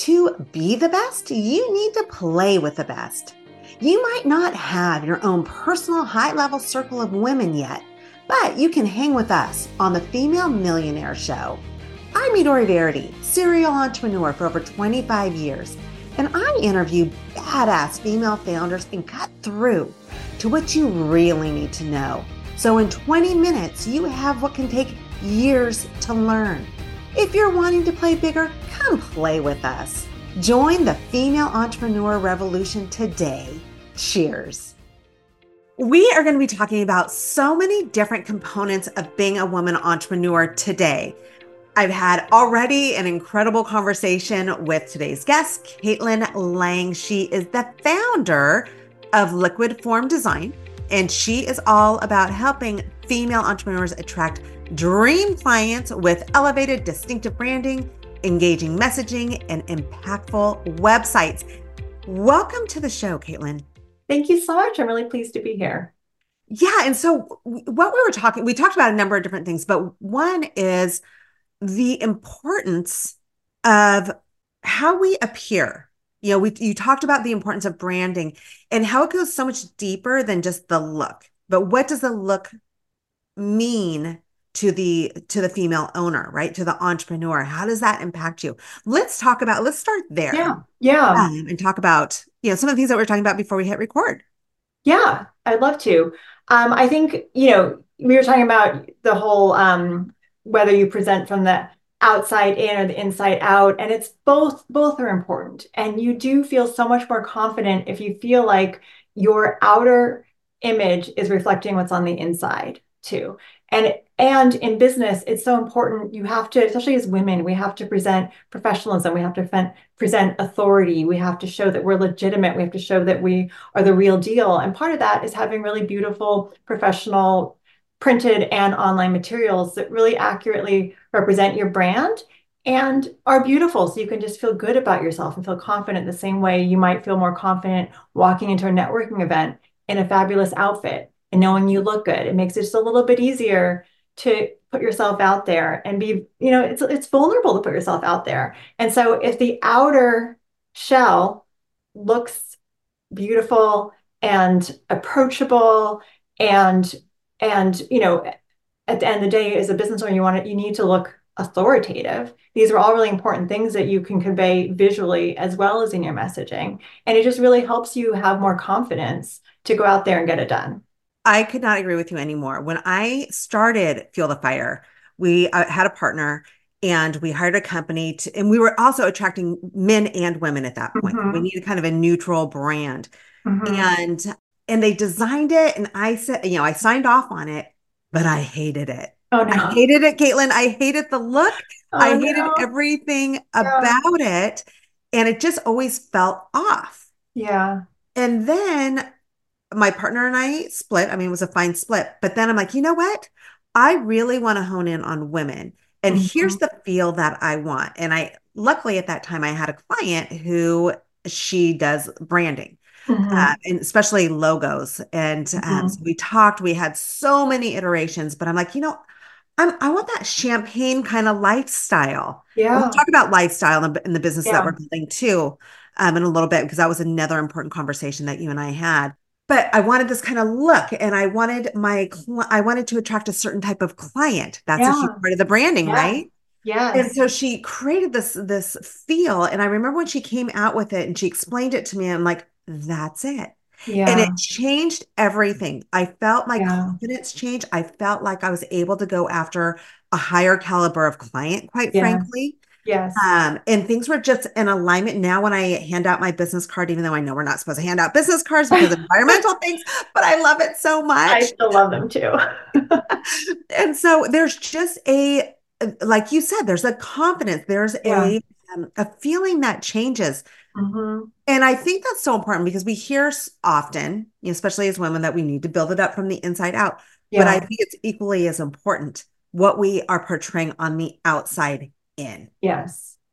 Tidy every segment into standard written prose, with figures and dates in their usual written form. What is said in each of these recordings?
To be the best, you need to play with the best. You might not have your own personal high level circle of women yet, but you can hang with us on the Female Millionaire Show. I'm Midori Verity, serial entrepreneur for over 25 years, and I interview badass female founders and cut through to what you really need to know. So in 20 minutes, you have what can take years to learn. If you're wanting to play bigger, come play with us. Join the female entrepreneur revolution today. Cheers. We are going to be talking about so many different components of being a woman entrepreneur today. I've had already an incredible conversation with today's guest, Caitlin Lang. She is the founder of Liquid Form Design, and she is all about helping female entrepreneurs attract dream clients with elevated, distinctive branding, engaging messaging, and impactful websites. Welcome to the show, Caitlin. Thank you so much. I'm really pleased to be here. Yeah. And so what we talked about a number of different things, but one is the importance of how we appear. You talked about the importance of branding and how it goes so much deeper than just the look. But what does the look mean to the female owner, right? To the entrepreneur? How does that impact you? Let's start there. Yeah. And talk about, some of the things that we are talking about before we hit record. Yeah, I'd love to. I think, we were talking about the whole whether you present from the outside in or the inside out, and it's both are important. And you do feel so much more confident if you feel like your outer image is reflecting what's on the inside too. And in business, it's so important. You have to, especially as women, we have to present professionalism. We have to present authority. We have to show that we're legitimate. We have to show that we are the real deal. And part of that is having really beautiful, professional, printed and online materials that really accurately represent your brand and are beautiful. So you can just feel good about yourself and feel confident the same way you might feel more confident walking into a networking event in a fabulous outfit and knowing you look good. It makes it just a little bit easier to put yourself out there and be, it's vulnerable to put yourself out there. And so if the outer shell looks beautiful and approachable and at the end of the day, as a business owner, you need to look authoritative. These are all really important things that you can convey visually as well as in your messaging. And it just really helps you have more confidence to go out there and get it done. I could not agree with you anymore. When I started Fuel the Fire, we had a partner and we hired a company and we were also attracting men and women at that point. We needed kind of a neutral brand. And they designed it. And I said, I signed off on it, but I hated it. Oh, no. I hated it, Caitlin. I hated the look. I hated no. everything about it. And it just always felt off. Yeah. And then my partner and I split. I mean, it was a fine split. But then I'm like, you know what? I really want to hone in on women. And here's the feel that I want. And luckily at that time, I had a client who she does branding. And especially logos. And so we talked, we had so many iterations, but I'm like, I want that champagne kind of lifestyle. Yeah. And we'll talk about lifestyle in the business that we're building too, in a little bit, because that was another important conversation that you and I had. But I wanted this kind of look, and I wanted to attract a certain type of client. That's a huge part of the branding, right? Yes. And so she created this feel. And I remember when she came out with it and she explained it to me, I'm like, that's it. Yeah. And it changed everything. I felt my confidence change. I felt like I was able to go after a higher caliber of client, quite frankly. Yes. And things were just in alignment. Now, when I hand out my business card, even though I know we're not supposed to hand out business cards because of environmental things, but I love it so much. I still love them too. And so there's just like you said, there's a confidence, there's a feeling that changes. And I think that's so important because we hear often, especially as women, that we need to build it up from the inside out. But I think it's equally as important what we are portraying on the outside in. Yes.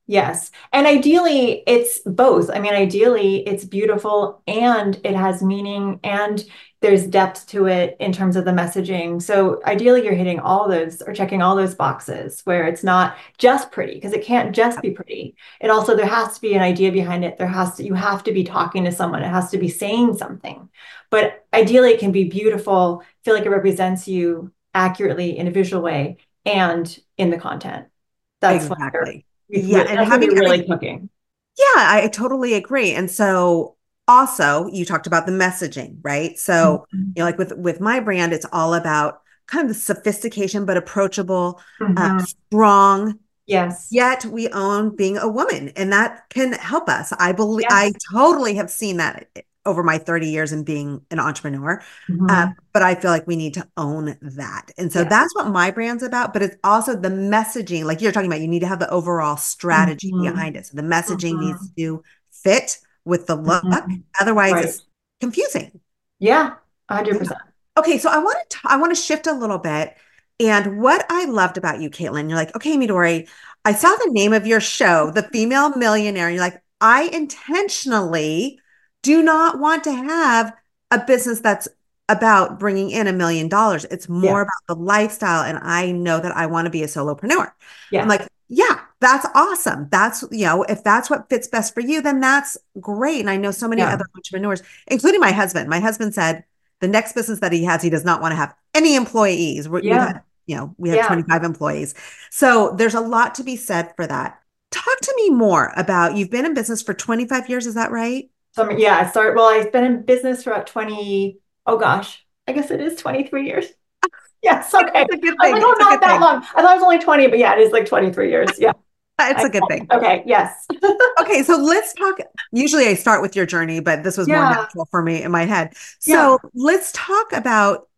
Yes. And ideally, it's both. I mean, ideally, it's beautiful and it has meaning and there's depth to it in terms of the messaging. So ideally, you're hitting all those or checking all those boxes where it's not just pretty because it can't just be pretty. It also, there has to be an idea behind it. You have to be talking to someone. It has to be saying something. But ideally, it can be beautiful, feel like it represents you accurately in a visual way and in the content. That's what they're Exactly. Yeah, and that's when having you're I really cooking. yeah, I totally agree. And so also you talked about the messaging, right? So, Mhm. like with my brand, it's all about kind of the sophistication but approachable, Mhm. strong, Yes. yet we own being a woman, and that can help us. I Yes. totally have seen that over my 30 years in being an entrepreneur. Mhm. But I feel like we need to own that. And so Yeah. that's what my brand's about. But it's also the messaging, like you're talking about, you need to have the overall strategy Mhm. behind it. So the messaging needs Mhm. to fit with the look. Mhm. Otherwise, Right. it's confusing. Yeah. Yeah. 100%. Okay, so I want to shift a little bit. And what I loved about you, Caitlin, you're like, okay, Midori, I saw the name of your show, The Female Millionaire. And you're like, I intentionally do not want to have a business that's about bringing in $1 million. It's more Yeah. about the lifestyle. And I know that I want to be a solopreneur. I'm Yeah. like, yeah, that's awesome. That's, if that's what fits best for you, then that's great. And I know so many Yeah. other entrepreneurs, including my husband. My husband said, the next business that he has, he does not want to have any employees. We've Yeah. had, we have Yeah. 25 employees. So there's a lot to be said for that. Talk to me more about, you've been in business for 25 years, is that right? So yeah, well, I've been in business for about 20, oh gosh, I guess it is 23 years. Yes. Okay. It's a good I was like, thing. oh, It's a not good that thing. long. I thought it was only 20, but yeah, it is like 23 years. Yeah. It's a good thing. Okay. Yes. Okay, so let's talk. Usually I start with your journey, but this was more Yeah. natural for me in my head. So Yeah. let's talk about,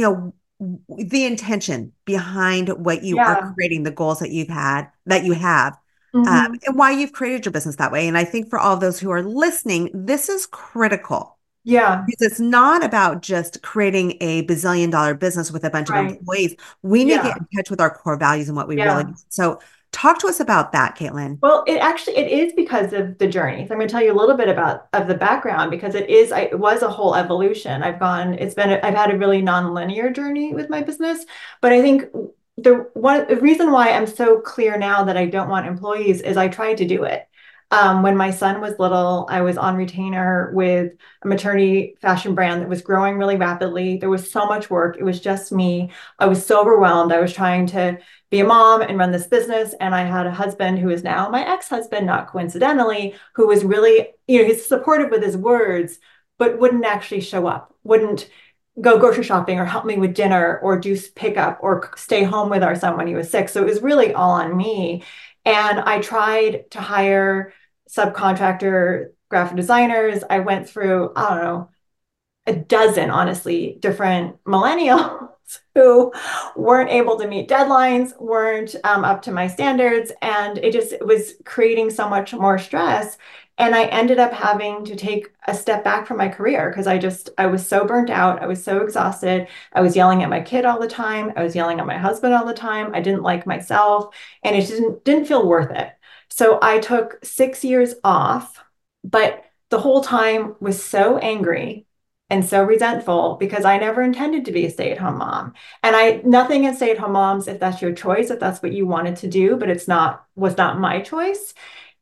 the intention behind what you are Yeah. creating, the goals that you have, Hmm. and why you've created your business that way. And I think for all those who are listening, this is critical Yeah. because it's not about just creating a bazillion-dollar business with a bunch of Right. employees. We need to get Yeah. in touch with our core values and what we really Yeah. do. So talk to us about that, Caitlin. Well, it is because of the journey. So I'm going to tell you a little bit about of the background because it was a whole evolution. I've had a really non-linear journey with my business, but I think the reason why I'm so clear now that I don't want employees is I tried to do it. When my son was little, I was on retainer with a maternity fashion brand that was growing really rapidly. There was so much work. It was just me. I was so overwhelmed. I was trying to be a mom and run this business. And I had a husband who is now my ex-husband, not coincidentally, who was really, he's supportive with his words, but wouldn't actually show up, wouldn't go grocery shopping or help me with dinner or do pickup or stay home with our son when he was sick. So it was really all on me. And I tried to hire subcontractor graphic designers. I went through, I don't know, a dozen, honestly, different millennials who weren't able to meet deadlines, weren't up to my standards, and it was creating so much more stress. And I ended up having to take a step back from my career because I was so burnt out. I was so exhausted. I was yelling at my kid all the time. I was yelling at my husband all the time. I didn't like myself, and it didn't feel worth it. So I took 6 years off, but the whole time was so angry and so resentful because I never intended to be a stay-at-home mom. And nothing against stay-at-home moms if that's your choice, if that's what you wanted to do, but was not my choice.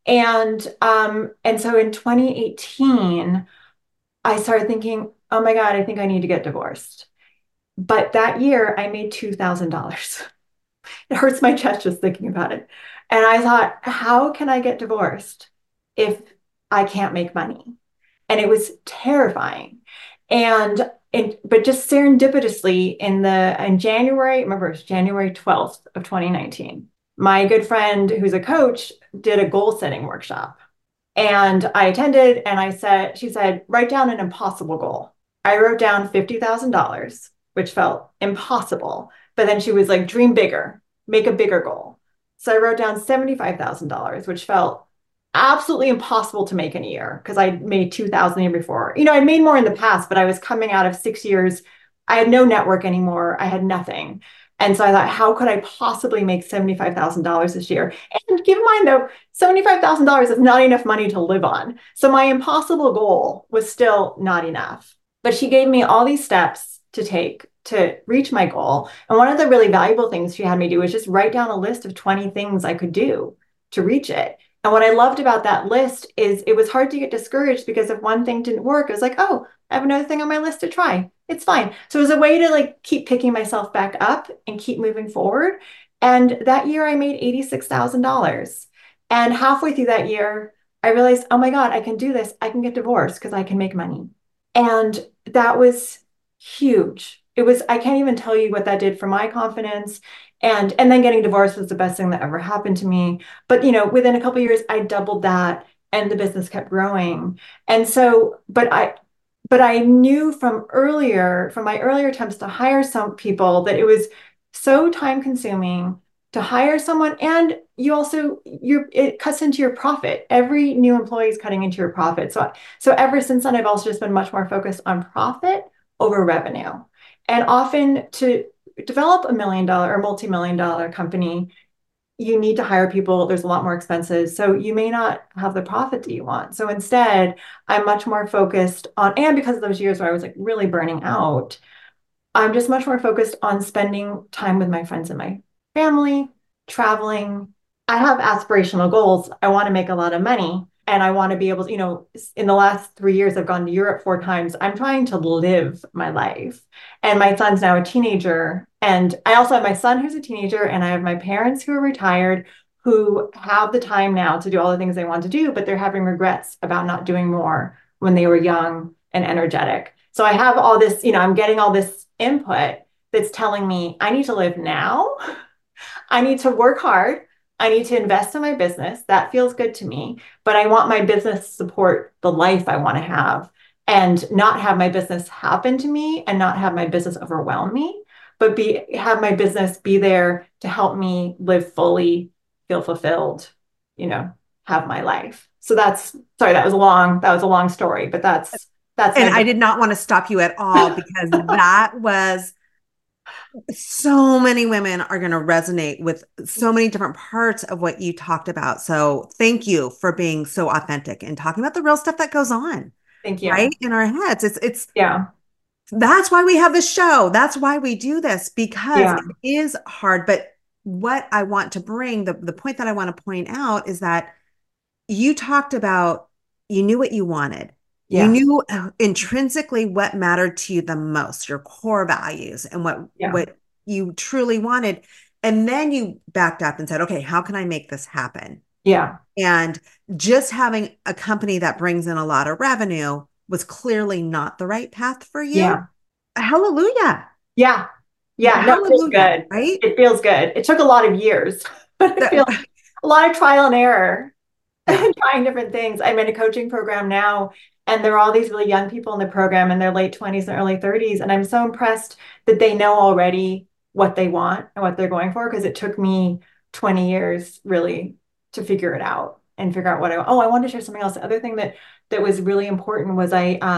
And so in 2018, I started thinking, oh my God, I think I need to get divorced. But that year I made $2,000. It hurts my chest just thinking about it. And I thought, how can I get divorced if I can't make money? And it was terrifying. But just serendipitously in January, remember it's January 12th of 2019, my good friend who's a coach did a goal setting workshop. And I attended and she said, write down an impossible goal. I wrote down $50,000, which felt impossible. But then she was like, dream bigger, make a bigger goal. So I wrote down $75,000, which felt absolutely impossible to make in a year because I made 2,000 the year before. I made more in the past, but I was coming out of 6 years. I had no network anymore. I had nothing. And so I thought, how could I possibly make $75,000 this year? And keep in mind, though, $75,000 is not enough money to live on. So my impossible goal was still not enough. But she gave me all these steps to take to reach my goal. And one of the really valuable things she had me do was just write down a list of 20 things I could do to reach it. And what I loved about that list is it was hard to get discouraged because if one thing didn't work, it was like, oh, I have another thing on my list to try. It's fine. So it was a way to like keep picking myself back up and keep moving forward. And that year I made $86,000. And halfway through that year, I realized, oh my God, I can do this. I can get divorced because I can make money. And that was huge. It was, I can't even tell you what that did for my confidence. And then getting divorced was the best thing that ever happened to me. But within a couple of years, I doubled that and the business kept growing. And so, but I knew from my earlier attempts to hire some people that it was so time consuming to hire someone. And it cuts into your profit. Every new employee is cutting into your profit. So ever since then, I've also just been much more focused on profit over revenue. And often to develop a $1 million or multi-million dollar company, you need to hire people. There's a lot more expenses. So you may not have the profit that you want. So instead, I'm much more focused on, and because of those years where I was like really burning out, I'm just much more focused on spending time with my friends and my family, traveling. I have aspirational goals. I want to make a lot of money and I want to be able to, in the last 3 years, I've gone to Europe 4 times. I'm trying to live my life. And my son's now a teenager. And I also have my son who's a teenager, and I have my parents who are retired who have the time now to do all the things they want to do, but they're having regrets about not doing more when they were young and energetic. So I have all this, I'm getting all this input that's telling me I need to live now. I need to work hard. I need to invest in my business. That feels good to me, but I want my business to support the life I want to have and not have my business happen to me and not have my business overwhelm me, but have my business be there to help me live fully, feel fulfilled, have my life. So sorry, that was a long story, but that's And I did not want to stop you at all because that was so many women are going to resonate with so many different parts of what you talked about. So thank you for being so authentic and talking about the real stuff that goes on. Thank you. Right in our heads. Yeah. That's why we have this show. That's why we do this, because it is hard. But what I want to bring, the point that I want to point out is that you talked about, you knew what you wanted. You knew intrinsically what mattered to you the most, your core values and what you truly wanted. And then you backed up and said, okay, how can I make this happen? Yeah. And just having a company that brings in a lot of revenue was clearly not the right path for you. Yeah. Hallelujah. Yeah. Yeah. No, it feels good. Right? It feels good. It took a lot of years, but it feels a lot of trial and error. Trying different things. I'm in a coaching program now, and there are all these really young people in the program in their late 20s and early 30s. And I'm so impressed that they know already what they want and what they're going for, because it took me 20 years really to figure it out and figure out I wanted to share something else. The other thing that was really important was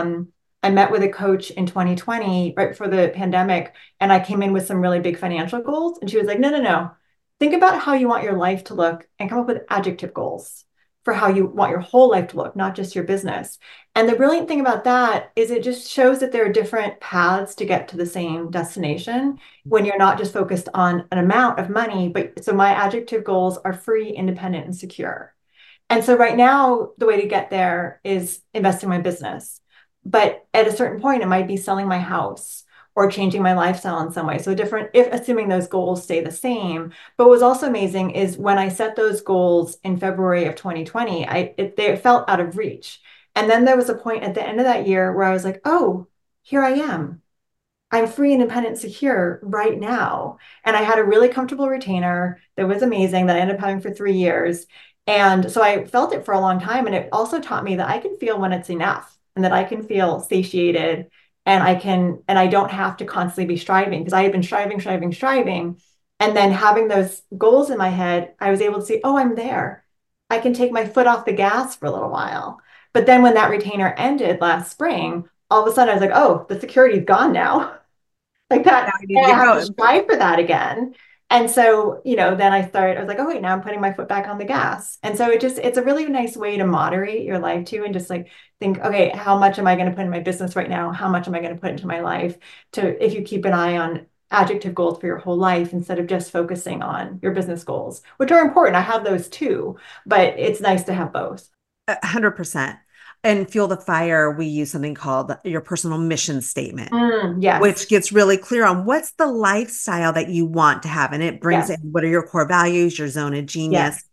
I met with a coach in 2020, right before the pandemic, and I came in with some really big financial goals. And she was like, no, no, no. Think about how you want your life to look and come up with adjective goals for how you want your whole life to look, not just your business. And the brilliant thing about that is it just shows that there are different paths to get to the same destination when you're not just focused on an amount of money. But so my adjective goals are free, independent, and secure. And so right now, the way to get there is invest in my business. But at a certain point, it might be selling my house or changing my lifestyle in some way. So assuming those goals stay the same. But what was also amazing is when I set those goals in February of 2020, they felt out of reach. And then there was a point at the end of that year where I was like, oh, here I am. I'm free, independent, secure right now. And I had a really comfortable retainer that was amazing that I ended up having for 3 years. And so I felt it for a long time. And it also taught me that I can feel when it's enough and that I can feel satiated and I don't have to constantly be striving, because I had been striving. And then having those goals in my head, I was able to see, oh, I'm there. I can take my foot off the gas for a little while. But then when that retainer ended last spring, all of a sudden I was like, oh, the security's gone now. like Now that. I need And to I get have to going. strive for that again. And so, then I was like, oh, wait, now I'm putting my foot back on the gas. And so it's a really nice way to moderate your life too. And just like think, okay, how much am I going to put in my business right now? How much am I going to put into my life? If you keep an eye on adjective goals for your whole life instead of just focusing on your business goals, which are important. I have those too, but it's nice to have both. 100%. And Fuel the Fire, we use something called your personal mission statement, Yes. which gets really clear on what's the lifestyle that you want to have. And it brings Yes. in what are your core values, your zone of Yes. genius,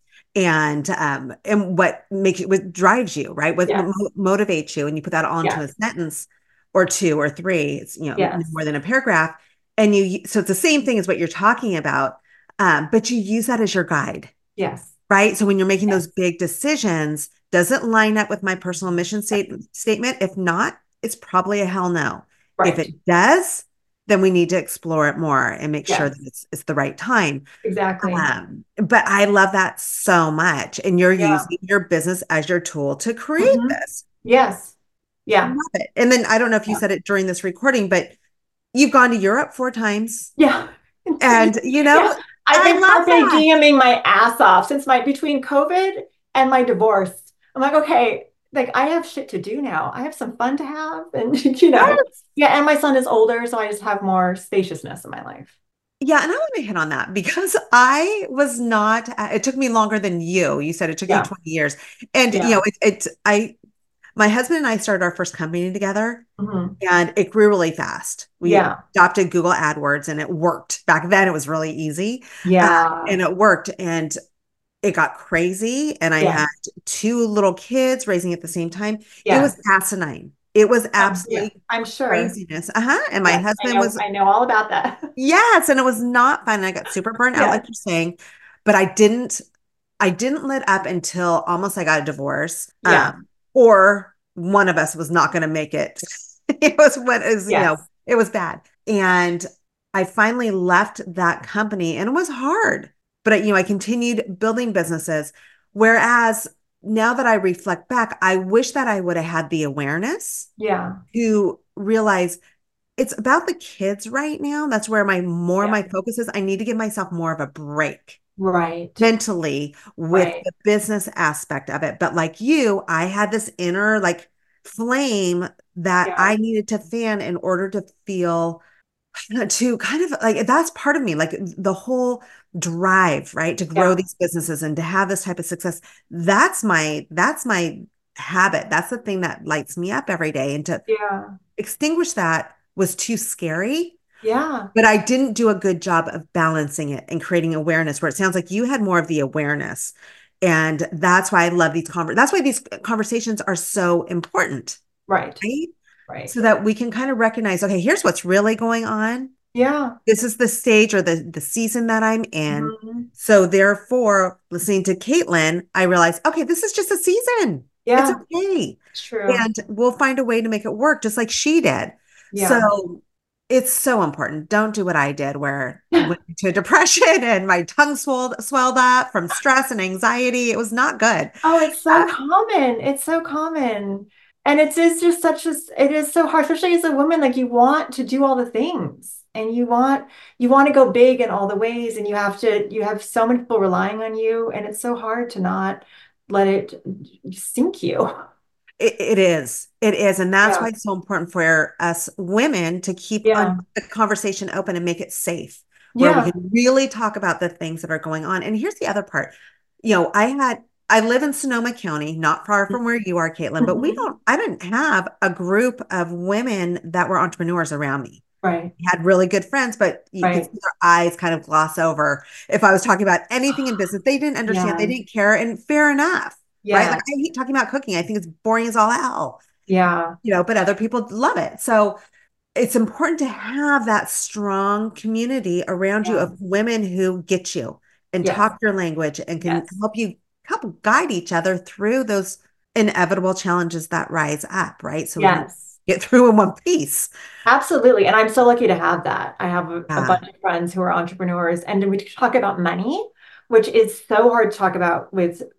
and what makes you, what drives you, right? What Yes. motivates you. And you put that all into a Yes. sentence or two or three. It's, no Yes. more than a paragraph. And so it's the same thing as what you're talking about. But you use that as your guide, Yes. right? So when you're making Yes. those big decisions, does it line up with my personal mission statement? If not, it's probably a hell no. If Right. it does, then we need to explore it more and make sure that Yes. it's the right time. Exactly. But I love that so much. And you're Yeah. using your business as your tool to create Hmm. this. Yes. Yeah. Love it. And then I don't know if you Yeah. said it during this recording, but you've gone to Europe 4 times. Yeah. And, Yeah. I've I been love carpe that. dieming my ass off since between COVID and my divorce. I'm like, okay, like I have shit to do now. I have some fun to have. And, Yes. yeah. And my son is older, so I just have more spaciousness in my life. Yeah, and I want to hit on that because I was not, it took me longer than you. You said it took you Yeah. 20 years. And, Yeah. my husband and I started our first company together Hmm. and it grew really fast. We Yeah. adopted Google AdWords and it worked. Back then, it was really easy. Yeah. And it worked and it got crazy. And I Yeah. had two little kids raising at the same time. It was Yes. asinine. It was Yeah. absolutely I'm sure. craziness. Uh-huh. And my Yes. husband was I know all about that. Yes, and it was not fun. I got super burnt out, like Yes. you're saying, but I didn't let up until almost I got a divorce. Yeah. Or one of us was not going to make it. It was what is, Yes. it was bad. And I finally left that company and it was hard. But I continued building businesses. Whereas now that I reflect back, I wish that I would have had the awareness Yeah. to realize it's about the kids right now. That's where Yeah. my focus is. I need to give myself more of a break Right. mentally with Right. the business aspect of it. But like you, I had this inner like flame that Yeah. I needed to fan in order to feel to kind of like that's part of me, like the whole drive, right? To grow Yeah. these businesses and to have this type of success. That's my habit. That's the thing that lights me up every day. And to Yeah. extinguish that was too scary, Yeah. but I didn't do a good job of balancing it and creating awareness where it sounds like you had more of the awareness. And that's why I love that's why these conversations are so important, Right. right? Right. So that we can kind of recognize, okay, here's what's really going on. Yeah. This is the stage or the season that I'm in. Mhm. So therefore, listening to Caitlin, I realized, okay, this is just a season. It's Yeah. okay. It's true. And we'll find a way to make it work, just like she did. Yeah. So it's so important. Don't do what I did, where I went into depression and my tongue swelled up from stress and anxiety. It was not good. Oh, it's so Uh, common. It's so common. And it's just it is so hard, especially as a woman, like you want to do all the things and you want to go big in all the ways and you have so many people relying on you and it's so hard to not let it sink you. it is. It is. And that's Yeah. why it's so important for us women to keep on Yeah. the conversation open and make it safe, where we Yeah. can really talk about the things that are going on. And here's the other part. I live in Sonoma County, not far from where you are, Caitlin, but Mhm. I didn't have a group of women that were entrepreneurs around me. Right. Had really good friends, but you could Right. see their eyes kind of gloss over if I was talking about anything in business. They didn't understand, they Yeah. didn't care, and fair enough, right? Like Yeah. I hate talking about cooking. I think it's boring as all hell, Yeah. but other people love it. So it's important to have that strong community around you Yeah. of women who get you and Yes. talk your language and can Yes. help guide each other through those inevitable challenges that rise up, right? So we can Yes. get through in one piece. Absolutely. And I'm so lucky to have that. I have a Yeah. bunch of friends who are entrepreneurs, and we talk about money, which is so hard to talk about with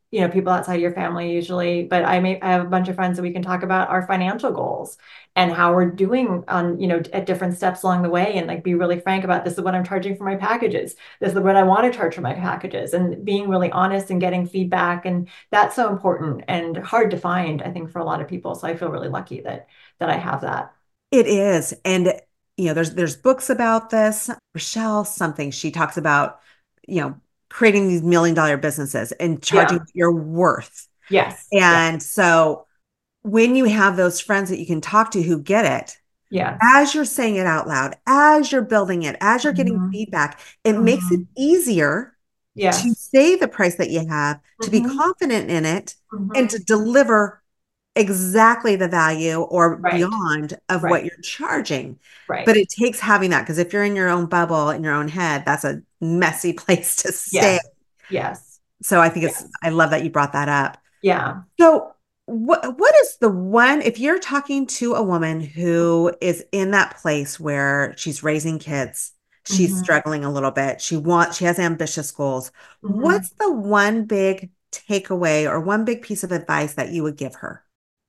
people outside your family usually, but I have a bunch of friends that we can talk about our financial goals and how we're doing on, at different steps along the way, and like be really frank about, this is what I'm charging for my packages. This is what I want to charge for my packages, and being really honest and getting feedback. And that's so important and hard to find, I think, for a lot of people. So I feel really lucky that I have that. It is. And, there's books about this. Rochelle something, she talks about, you know, creating these $1 million businesses and charging Yeah. what you're worth. Yes. Yeah. And so when you have those friends that you can talk to who get it, Yes. as you're saying it out loud, as you're building it, as you're getting Hmm. feedback, it makes it Hmm. easier to Yes. say the price that you have, to be Hmm. confident in it, and to Hmm. deliver exactly the value or Right. beyond of what Right. you're charging. But Right. it takes having that, because if you're in your own bubble, in your own head, that's a messy place to stay. Yes. Yes. So I think Yes. I love that you brought that up. Yeah. So what is the one, if you're talking to a woman who is in that place where she's raising kids, she's Hmm. struggling a little bit, she has ambitious goals, Hmm. what's the one big takeaway or one big piece of advice that you would give her?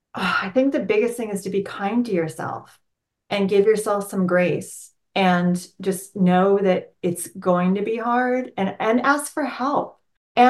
I think the biggest thing is to be kind to yourself and give yourself some grace, and just know that it's going to be hard, and ask for help,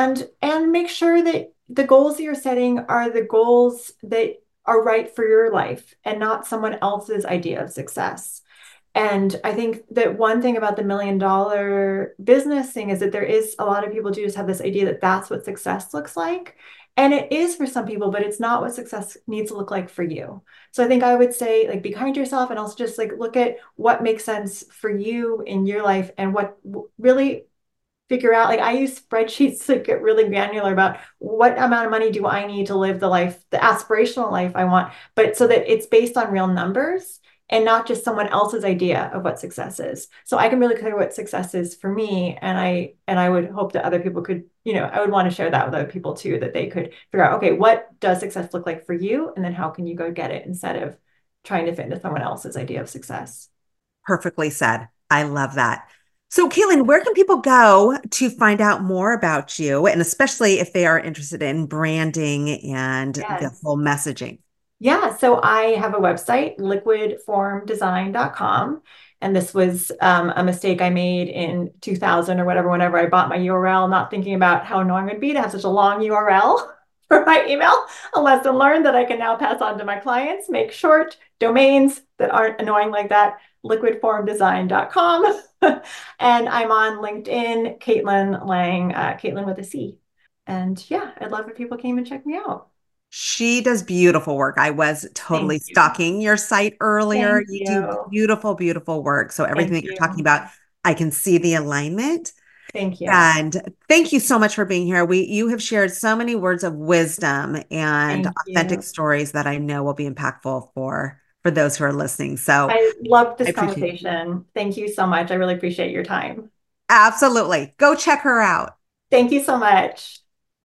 and make sure that the goals that you're setting are the goals that are right for your life and not someone else's idea of success. And I think that one thing about the $1 million business thing is that there is a lot of people do just have this idea that that's what success looks like. And it is for some people, but it's not what success needs to look like for you. So I think I would say, like, be kind to yourself, and also just like look at what makes sense for you in your life, and what really figure out. Like, I use spreadsheets to get really granular about what amount of money do I need to live the life, the aspirational life I want, but so that it's based on real numbers and not just someone else's idea of what success is. So I can really clear what success is for me. And I would hope that other people could, I would want to share that with other people too, that they could figure out, okay, what does success look like for you? And then how can you go get it, instead of trying to fit into someone else's idea of success? Perfectly said. I love that. So, Caitlin, where can people go to find out more about you? And especially if they are interested in branding and the Yes. whole messaging. Yeah, so I have a website, liquidformdesign.com. And this was a mistake I made in 2000 or whatever, whenever I bought my URL, not thinking about how annoying it would be to have such a long URL for my email. A lesson learned that I can now pass on to my clients. Make short domains that aren't annoying like that, liquidformdesign.com. And I'm on LinkedIn, Caitlin Lang, Caitlin with a C. And yeah, I'd love if people came and checked me out. She does beautiful work. I was Thank totally you. stalking your site earlier. Thank You do you. beautiful, beautiful work. So everything Thank that you're talking you. about, I can see the alignment. Thank you. And thank you so much for being here. You have shared so many words of wisdom and Thank authentic you. stories that I know will be impactful for those who are listening. So I loved I this appreciate it. conversation. Thank you so much. I really appreciate your time. Absolutely. Go check her out. Thank you so much.